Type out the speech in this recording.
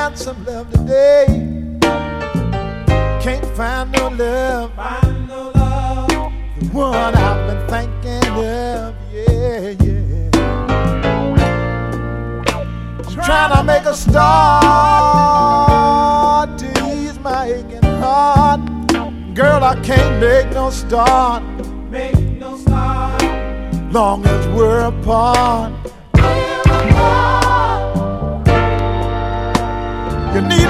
find some love today. Can't find no love. Find no love. The one I've been thinking of, yeah, yeah. I'm trying to make a start to ease my aching heart. Girl, I can't make no start. Make no start. Long as we're apart. You need